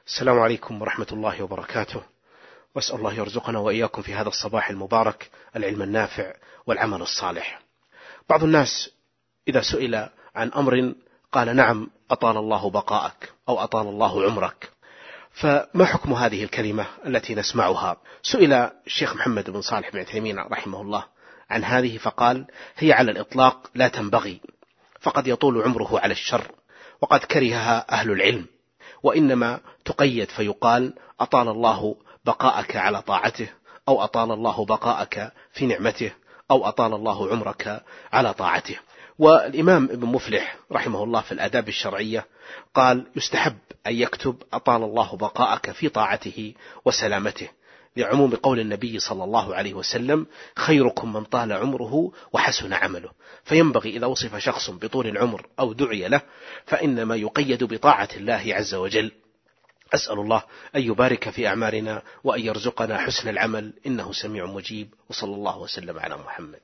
السلام عليكم ورحمة الله وبركاته، وأسأل الله يرزقنا وإياكم في هذا الصباح المبارك العلم النافع والعمل الصالح. بعض الناس إذا سئل عن أمر قال نعم أطال الله بقاءك أو أطال الله عمرك، فما حكم هذه الكلمة التي نسمعها؟ سئل الشيخ محمد بن صالح بن عثيمين رحمه الله عن هذه فقال هي على الإطلاق لا تنبغي، فقد يطول عمره على الشر وقد كرهها أهل العلم، وإنما تقيد فيقال أطال الله بقاءك على طاعته، أو أطال الله بقاءك في نعمته، أو أطال الله عمرك على طاعته. والإمام ابن مفلح رحمه الله في الآداب الشرعية قال يستحب أن يكتب أطال الله بقاءك في طاعته وسلامته، لعموم قول النبي صلى الله عليه وسلم خيركم من طال عمره وحسن عمله. فينبغي إذا وصف شخص بطول العمر أو دعي له فإنما يقيد بطاعة الله عز وجل. أسأل الله أن يبارك في أعمارنا وأن يرزقنا حسن العمل، إنه سميع مجيب، وصلى الله وسلم على محمد.